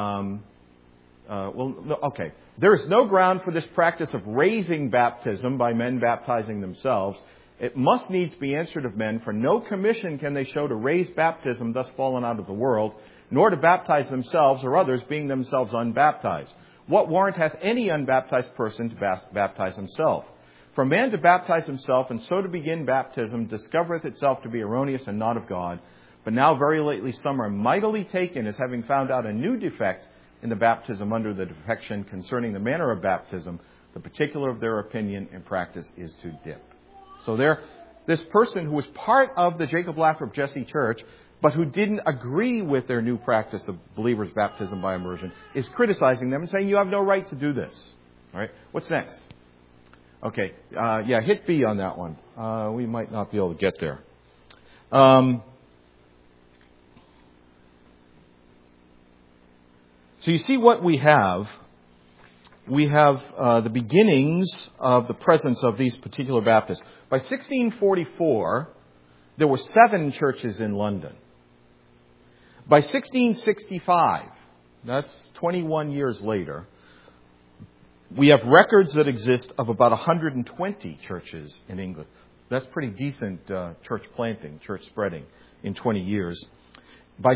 there is no ground for this practice of raising baptism by men baptizing themselves. It must needs be answered of men, for no commission can they show to raise baptism thus fallen out of the world, nor to baptize themselves or others, being themselves unbaptized. What warrant hath any unbaptized person to baptize himself? For a man to baptize himself, and so to begin baptism, discovereth itself to be erroneous and not of God. But now very lately some are mightily taken, as having found out a new defect in the baptism under the defection concerning the manner of baptism. The particular of their opinion and practice is to dip. So this person who was part of the Jacob Lathrop Jesse Church, but who didn't agree with their new practice of believers' baptism by immersion, is criticizing them and saying, you have no right to do this. All right. What's next? Okay. Yeah, hit B on that one. We might not be able to get there. So you see what we have. We have the beginnings of the presence of these particular Baptists. By 1644, there were 7 churches in London. By 1665, that's 21 years later, we have records that exist of about 120 churches in England. That's pretty decent church planting, church spreading in 20 years. By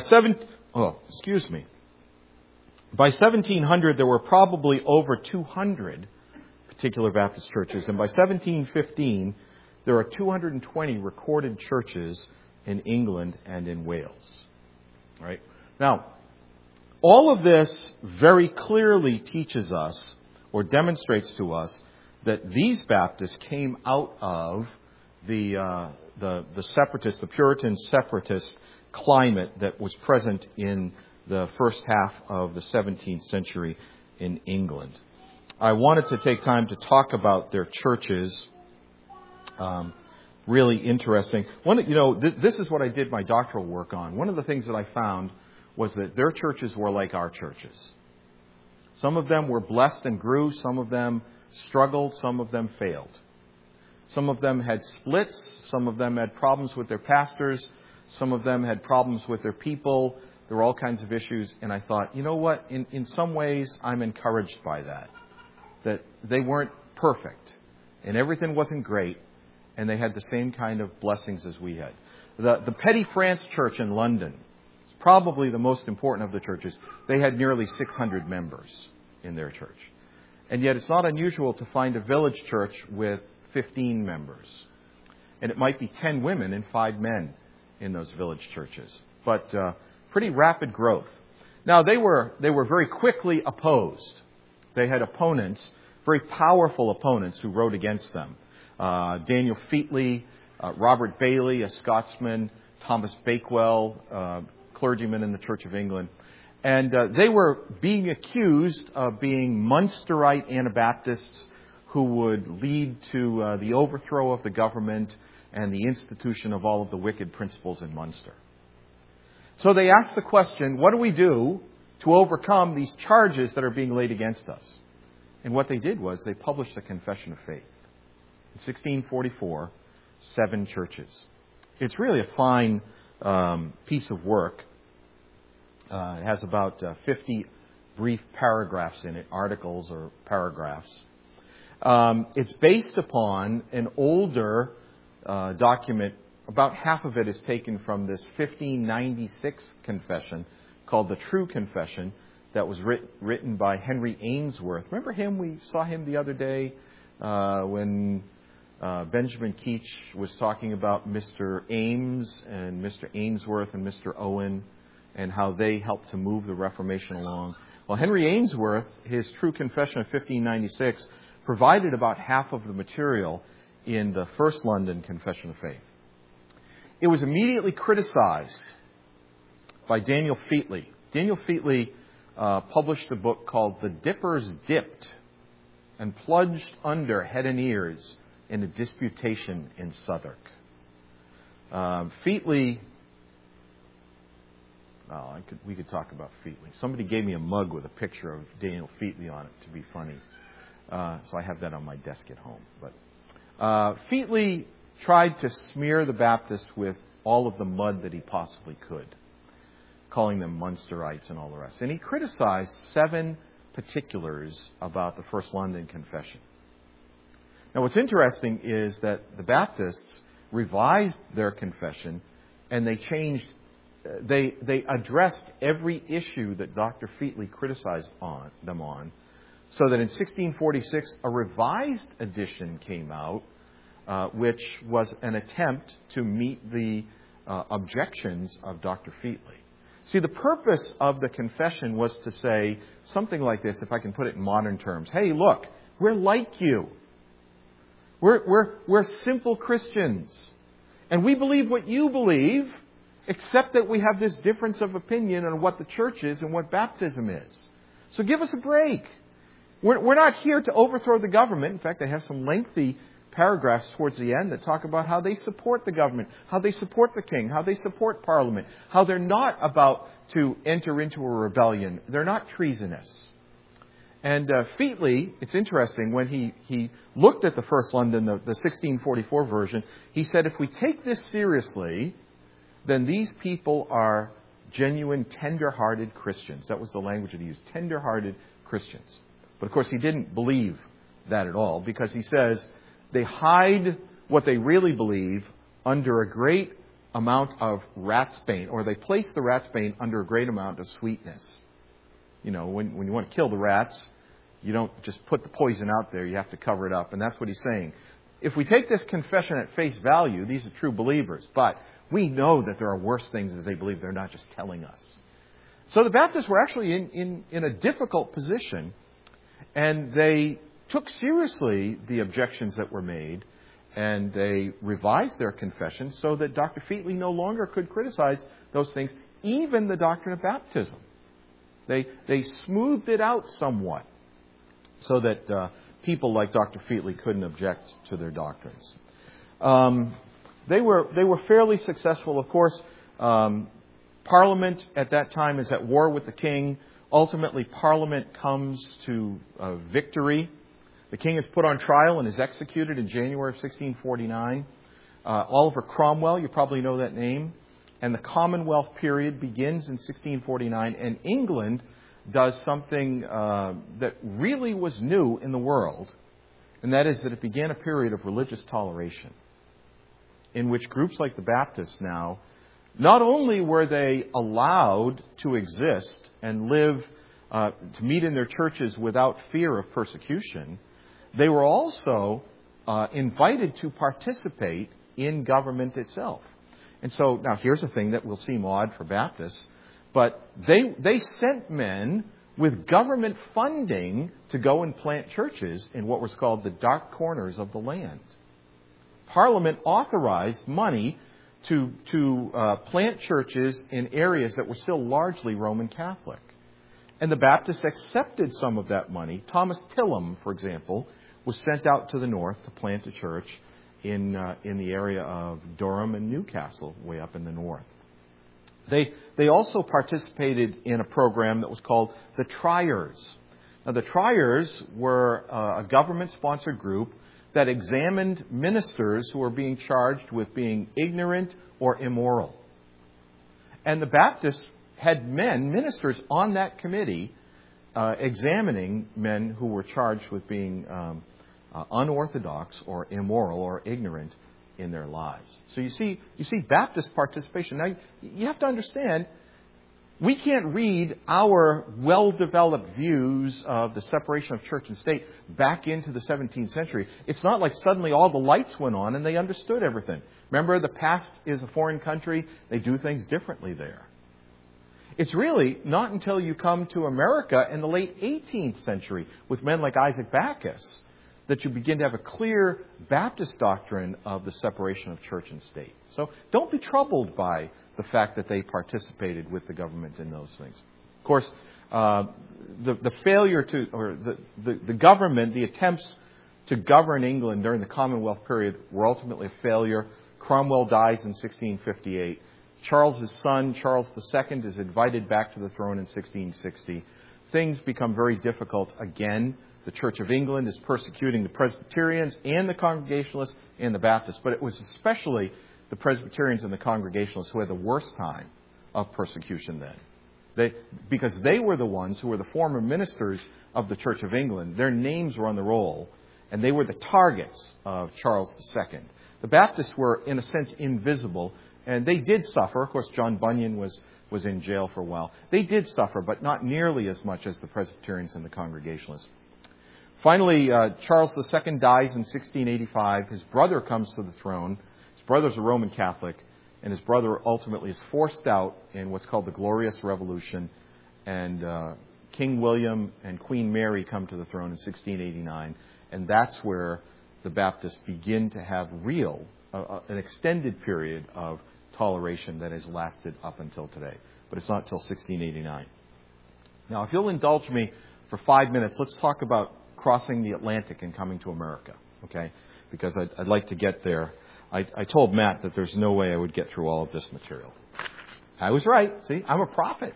1700, there were probably over 200 particular Baptist churches. And by 1715, there are 220 recorded churches in England and in Wales. Right? Now, all of this very clearly teaches us or demonstrates to us that these Baptists came out of the separatist, the Puritan separatist climate that was present in the first half of the 17th century in England. I wanted to take time to talk about their churches. Really interesting. This is what I did my doctoral work on. One of the things that I found was that their churches were like our churches. Some of them were blessed and grew. Some of them struggled. Some of them failed. Some of them had splits. Some of them had problems with their pastors. Some of them had problems with their people. There were all kinds of issues. And I thought, you know what? In some ways, I'm encouraged by that. That they weren't perfect. And everything wasn't great. And they had the same kind of blessings as we had. The Petty France Church in London is probably the most important of the churches. They had nearly 600 members in their church. And yet it's not unusual to find a village church with 15 members. And it might be 10 women and 5 men in those village churches. But pretty rapid growth. Now, they were very quickly opposed. They had opponents, very powerful opponents who wrote against them. Daniel Featley, Robert Bailey, a Scotsman, Thomas Bakewell, clergyman in the Church of England. And they were being accused of being Munsterite Anabaptists who would lead to the overthrow of the government and the institution of all of the wicked principles in Munster. So they asked the question, what do we do to overcome these charges that are being laid against us? And what they did was they published a confession of faith. In 1644, 7 churches. It's really a fine piece of work. It has about 50 brief paragraphs in it, articles or paragraphs. It's based upon an older document. About half of it is taken from this 1596 confession called the True Confession that was written by Henry Ainsworth. Remember him? We saw him the other day when Benjamin Keach was talking about Mr. Ames and Mr. Ainsworth and Mr. Owen and how they helped to move the Reformation along. Well, Henry Ainsworth, his True Confession of 1596, provided about half of the material in the First London Confession of Faith. It was immediately criticized by Daniel Featley. Daniel Featley published a book called The Dippers Dipped and plunged under head and ears in a disputation in Southwark. Featley, we could talk about Featley. Somebody gave me a mug with a picture of Daniel Featley on it to be funny. So I have that on my desk at home. But Featley tried to smear the Baptists with all of the mud that he possibly could, calling them Munsterites and all the rest. And he criticized 7 particulars about the First London Confession. Now, what's interesting is that the Baptists revised their confession and they addressed every issue that Dr. Featley criticized them on, so that in 1646 a revised edition came out, which was an attempt to meet the objections of Dr. Featley. See, the purpose of the confession was to say something like this, if I can put it in modern terms. Hey, look, we're like you. We're simple Christians. And we believe what you believe, except that we have this difference of opinion on what the church is and what baptism is. So give us a break. We're not here to overthrow the government. In fact, they have some lengthy paragraphs towards the end that talk about how they support the government, how they support the king, how they support Parliament, how they're not about to enter into a rebellion. They're not treasonous. And Featley, it's interesting, when he looked at the First London, the 1644 version, he said, if we take this seriously, then these people are genuine, tender-hearted Christians. That was the language that he used, tender-hearted Christians. But of course, he didn't believe that at all, because he says they hide what they really believe under a great amount of ratsbane, or they place the ratsbane under a great amount of sweetness. You know, when you want to kill the rats, you don't just put the poison out there, you have to cover it up. And that's what he's saying. If we take this confession at face value, these are true believers. But we know that there are worse things that they believe. They're not just telling us. So the Baptists were actually in a difficult position. And they took seriously the objections that were made. And they revised their confession so that Dr. Featley no longer could criticize those things, even the doctrine of baptism. They smoothed it out somewhat so that people like Dr. Featley couldn't object to their doctrines. They were fairly successful. Of course, Parliament at that time is at war with the king. Ultimately, Parliament comes to victory. The king is put on trial and is executed in January of 1649. Oliver Cromwell, you probably know that name. And the Commonwealth period begins in 1649, and England does something that really was new in the world, and that is that it began a period of religious toleration, in which groups like the Baptists now, not only were they allowed to exist and live, to meet in their churches without fear of persecution, they were also invited to participate in government itself. And so, now here's a thing that will seem odd for Baptists, but they sent men with government funding to go and plant churches in what was called the dark corners of the land. Parliament authorized money to plant churches in areas that were still largely Roman Catholic. And the Baptists accepted some of that money. Thomas Tillam, for example, was sent out to the north to plant a church in the area of Durham and Newcastle, way up in the north. They also participated in a program that was called the Triers. Now, the Triers were a government-sponsored group that examined ministers who were being charged with being ignorant or immoral. And the Baptists had ministers on that committee, examining men who were charged with being unorthodox or immoral or ignorant in their lives. So you see Baptist participation. Now, you have to understand, we can't read our well-developed views of the separation of church and state back into the 17th century. It's not like suddenly all the lights went on and they understood everything. Remember, the past is a foreign country. They do things differently there. It's really not until you come to America in the late 18th century with men like Isaac Backus that you begin to have a clear Baptist doctrine of the separation of church and state. So don't be troubled by the fact that they participated with the government in those things. Of course, the failure to, or the government, the attempts to govern England during the Commonwealth period were ultimately a failure. Cromwell dies in 1658. Charles' son, Charles II, is invited back to the throne in 1660. Things become very difficult again. The Church of England is persecuting the Presbyterians and the Congregationalists and the Baptists. But it was especially the Presbyterians and the Congregationalists who had the worst time of persecution then. Because they were the ones who were the former ministers of the Church of England. Their names were on the roll, and they were the targets of Charles II. The Baptists were, in a sense, invisible, and they did suffer. Of course, John Bunyan was in jail for a while. They did suffer, but not nearly as much as the Presbyterians and the Congregationalists. Finally, Charles II dies in 1685. His brother comes to the throne. His brother's a Roman Catholic, and his brother ultimately is forced out in what's called the Glorious Revolution. And King William and Queen Mary come to the throne in 1689. And that's where the Baptists begin to have an extended period of toleration that has lasted up until today. But it's not until 1689. Now, if you'll indulge me for 5 minutes, let's talk about crossing the Atlantic and coming to America, okay? Because I'd like to get there. I told Matt that there's no way I would get through all of this material. I was right. See, I'm a prophet.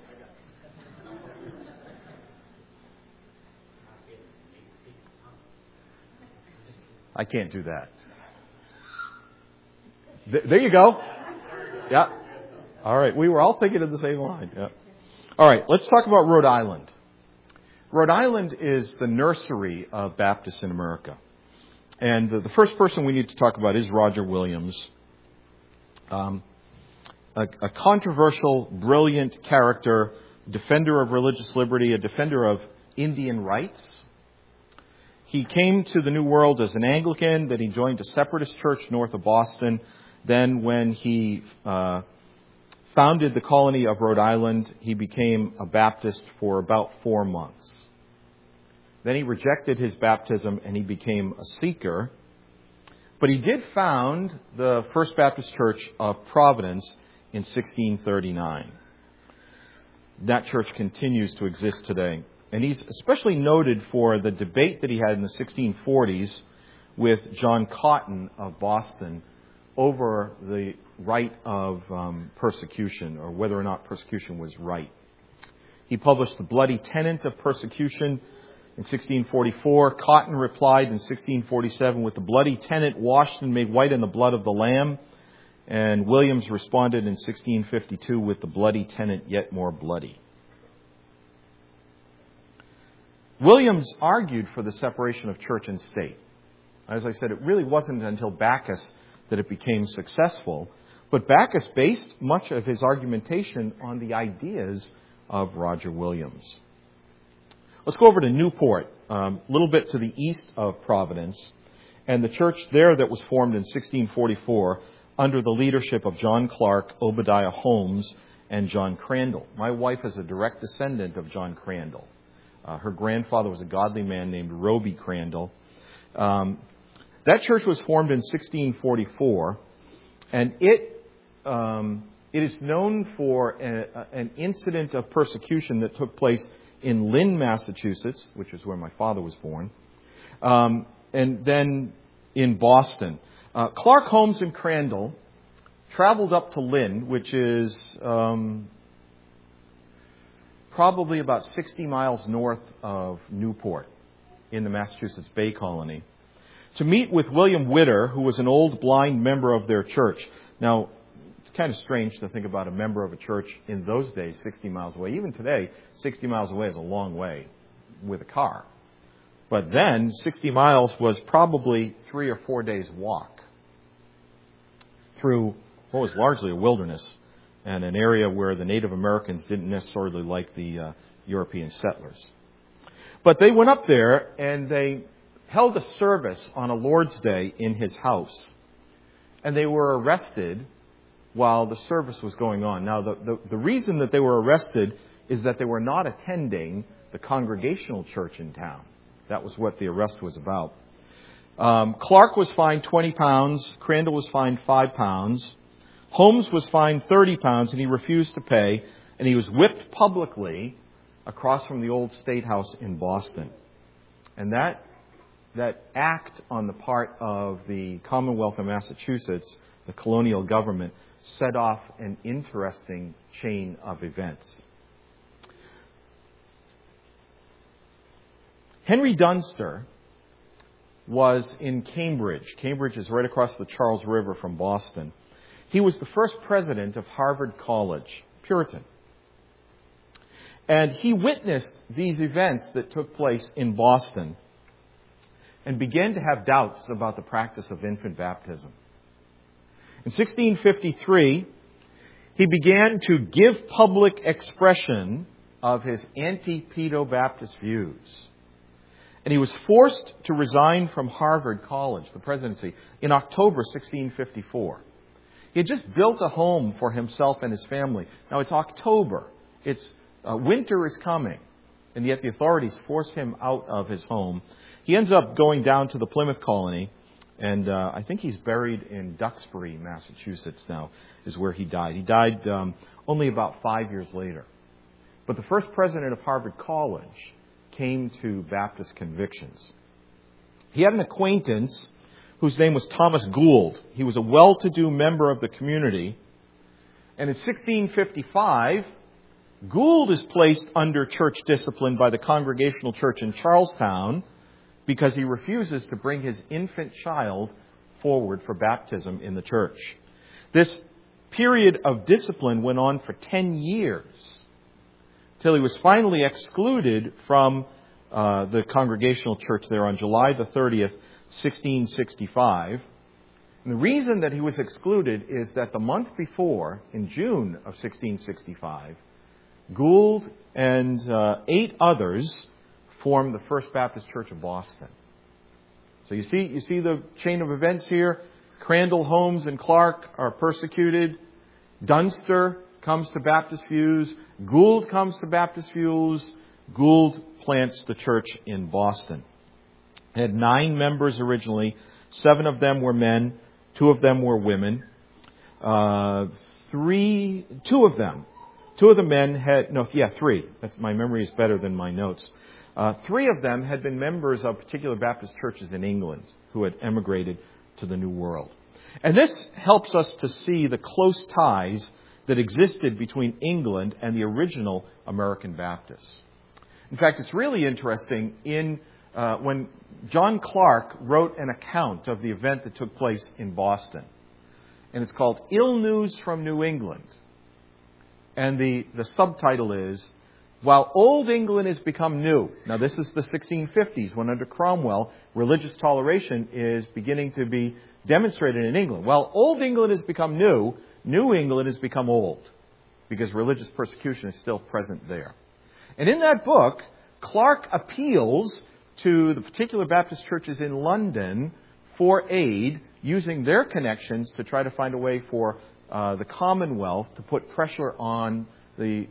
I can't do that. There you go. Yeah. All right. We were all thinking of the same line. Yeah. All right. Let's talk about Rhode Island. Rhode Island is the nursery of Baptists in America. And the first person we need to talk about is Roger Williams. A controversial, brilliant character, defender of religious liberty, a defender of Indian rights. He came to the New World as an Anglican, then he joined a separatist church north of Boston. Then when he founded the colony of Rhode Island, he became a Baptist for about 4 months. Then he rejected his baptism and he became a seeker. But he did found the First Baptist Church of Providence in 1639. That church continues to exist today. And he's especially noted for the debate that he had in the 1640s with John Cotton of Boston over the right of persecution, or whether or not persecution was right. He published The Bloody Tenet of Persecution in 1644. Cotton replied in 1647 with the bloody tenet washed and made white in the blood of the Lamb. And Williams responded in 1652 with the bloody tenet yet more bloody. Williams argued for the separation of church and state. As I said, it really wasn't until Bacchus that it became successful. But Bacchus based much of his argumentation on the ideas of Roger Williams. Let's go over to Newport, a little bit to the east of Providence, and the church there that was formed in 1644 under the leadership of John Clark, Obadiah Holmes, and John Crandall. My wife is a direct descendant of John Crandall. Her grandfather was a godly man named Roby Crandall. That church was formed in 1644, and it is known for an incident of persecution that took place in Lynn, Massachusetts, which is where my father was born, and then in Boston. Clark, Holmes, and Crandall traveled up to Lynn, which is probably about 60 miles north of Newport in the Massachusetts Bay Colony, to meet with William Witter, who was an old blind member of their church. Now, it's kind of strange to think about a member of a church in those days 60 miles away. Even today, 60 miles away is a long way with a car. But then, 60 miles was probably 3 or 4 days' walk through what was largely a wilderness and an area where the Native Americans didn't necessarily like the European settlers. But they went up there and they held a service on a Lord's Day in his house. And they were arrested while the service was going on. Now, the reason that they were arrested is that they were not attending the Congregational church in town. That was what the arrest was about. Clark was fined 20 pounds. Crandall was fined 5 pounds. Holmes was fined 30 pounds, and he refused to pay. And he was whipped publicly across from the old State House in Boston. And that act on the part of the Commonwealth of Massachusetts, the colonial government, set off an interesting chain of events. Henry Dunster was in Cambridge. Cambridge is right across the Charles River from Boston. He was the first president of Harvard College, Puritan. And he witnessed these events that took place in Boston and began to have doubts about the practice of infant baptism. In 1653, he began to give public expression of his anti-pedo-Baptist views. And he was forced to resign from Harvard College, the presidency, in October 1654. He had just built a home for himself and his family. Now it's October. Winter is coming. And yet the authorities force him out of his home. He ends up going down to the Plymouth colony. And I think he's buried in Duxbury, Massachusetts now, is where he died. He died only about 5 years later. But the first president of Harvard College came to Baptist convictions. He had an acquaintance whose name was Thomas Gould. He was a well-to-do member of the community. And in 1655, Gould is placed under church discipline by the Congregational Church in Charlestown because he refuses to bring his infant child forward for baptism in the church. This period of discipline went on for 10 years till he was finally excluded from the Congregational Church there on July the 30th, 1665. And the reason that he was excluded is that the month before, in June of 1665, Gould and 8 others formed the First Baptist Church of Boston. So you see the chain of events here. Crandall, Holmes, and Clark are persecuted. Dunster comes to Baptist views. Gould comes to Baptist views. Gould plants the church in Boston. It had 9 members originally. 7 of them were men. 2 of them were women. 3 of the men had, no, yeah, 3. My memory is better than my notes. 3 of them had been members of particular Baptist churches in England who had emigrated to the New World. And this helps us to see the close ties that existed between England and the original American Baptists. In fact, it's really interesting when John Clark wrote an account of the event that took place in Boston. And it's called Ill News from New England. And the subtitle is, While Old England has become new. Now, this is the 1650s, when under Cromwell, religious toleration is beginning to be demonstrated in England. While Old England has become new, New England has become old, because religious persecution is still present there. And in that book, Clark appeals to the particular Baptist churches in London for aid, using their connections to try to find a way for the Commonwealth to put pressure on the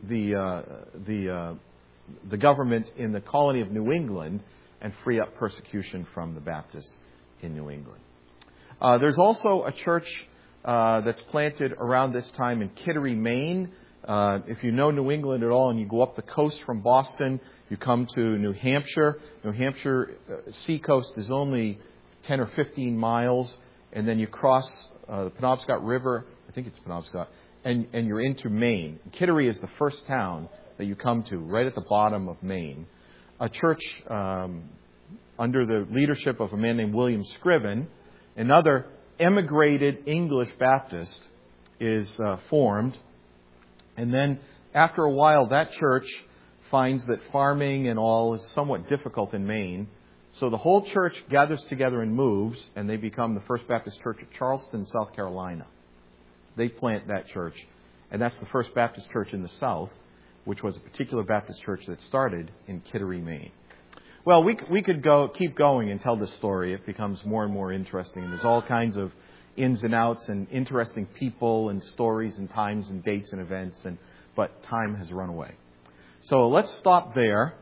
government in the colony of New England and free up persecution from the Baptists in New England. There's also a church that's planted around this time in Kittery, Maine. If you know New England at all and you go up the coast from Boston, you come to New Hampshire. New Hampshire seacoast is only 10 or 15 miles, and then you cross the Penobscot River, I think it's Penobscot, and you're into Maine. Kittery is the first town that you come to, right at the bottom of Maine. A church under the leadership of a man named William Scriven, another emigrated English Baptist, is formed. And then after a while, that church finds that farming and all is somewhat difficult in Maine. So the whole church gathers together and moves, and they become the First Baptist Church of Charleston, South Carolina. They plant that church, and that's the First Baptist Church in the South, which was a particular Baptist church that started in Kittery, Maine. Well, we could keep going and tell this story. It becomes more and more interesting. There's all kinds of ins and outs and interesting people and stories and times and dates and events, but time has run away. So let's stop there.